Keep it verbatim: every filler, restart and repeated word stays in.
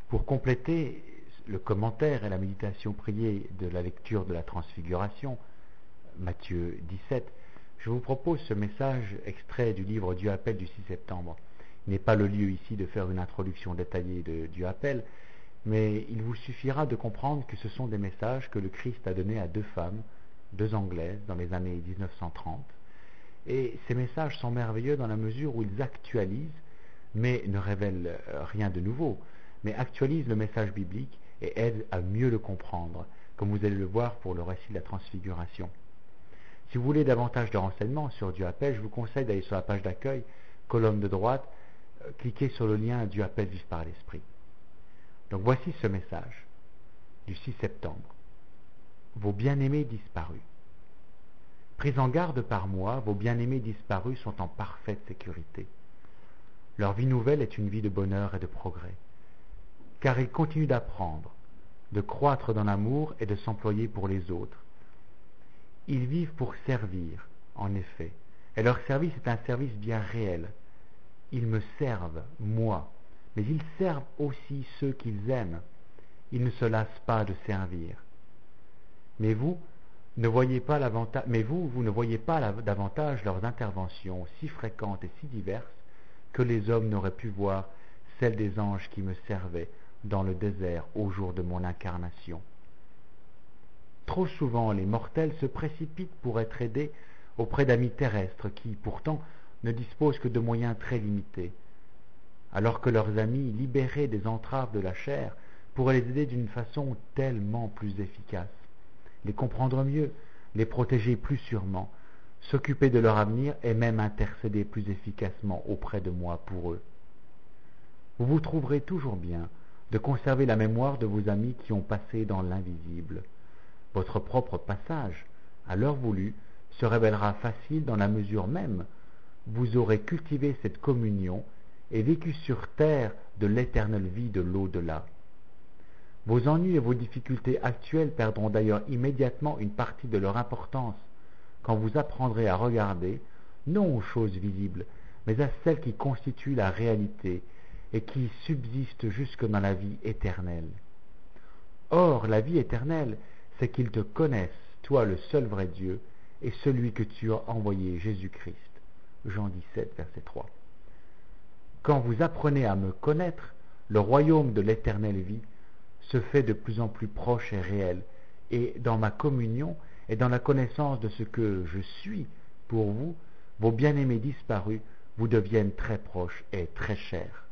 Pour compléter le commentaire et la méditation priée de la lecture de la Transfiguration, Matthieu dix-sept, je vous propose ce message extrait du livre Dieu appelle du six septembre. Il n'est pas le lieu ici de faire une introduction détaillée de Dieu appelle, mais il vous suffira de comprendre que ce sont des messages que le Christ a donnés à deux femmes, deux Anglaises, dans les années dix-neuf cent trente. Et ces messages sont merveilleux dans la mesure où ils actualisent, mais ne révèlent rien de nouveau, mais actualisent le message biblique et aident à mieux le comprendre, comme vous allez le voir pour le récit de la Transfiguration. Si vous voulez davantage de renseignements sur Dieu appelle, je vous conseille d'aller sur la page d'accueil, colonne de droite, euh, cliquez sur le lien Dieu appelle vivre par l'Esprit. Donc voici ce message du six septembre. Vos bien-aimés disparus. Pris en garde par moi, vos bien-aimés disparus sont en parfaite sécurité. Leur vie nouvelle est une vie de bonheur et de progrès, car ils continuent d'apprendre, de croître dans l'amour et de s'employer pour les autres. Ils vivent pour servir, en effet, et leur service est un service bien réel. Ils me servent, moi, mais ils servent aussi ceux qu'ils aiment. Ils ne se lassent pas de servir. Mais vous, ne voyez pas l'avantage, mais vous, vous ne voyez pas la, davantage leurs interventions si fréquentes et si diverses que les hommes n'auraient pu voir celles des anges qui me servaient dans le désert au jour de mon incarnation. Trop souvent, les mortels se précipitent pour être aidés auprès d'amis terrestres qui, pourtant, ne disposent que de moyens très limités, alors que leurs amis, libérés des entraves de la chair, pourraient les aider d'une façon tellement plus efficace, les comprendre mieux, les protéger plus sûrement, s'occuper de leur avenir et même intercéder plus efficacement auprès de moi pour eux. Vous vous trouverez toujours bien de conserver la mémoire de vos amis qui ont passé dans l'invisible. Votre propre passage, à l'heure voulue, se révélera facile dans la mesure même où vous aurez cultivé cette communion et vécu sur terre de l'éternelle vie de l'au-delà. Vos ennuis et vos difficultés actuelles perdront d'ailleurs immédiatement une partie de leur importance quand vous apprendrez à regarder, non aux choses visibles, mais à celles qui constituent la réalité et qui subsistent jusque dans la vie éternelle. Or, la vie éternelle, c'est qu'ils te connaissent, toi le seul vrai Dieu, et celui que tu as envoyé, Jésus-Christ. Jean dix-sept, verset trois. Quand vous apprenez à me connaître, le royaume de l'éternelle vie se fait de plus en plus proche et réel, et dans ma communion et dans la connaissance de ce que je suis pour vous, vos bien-aimés disparus vous deviennent très proches et très chers.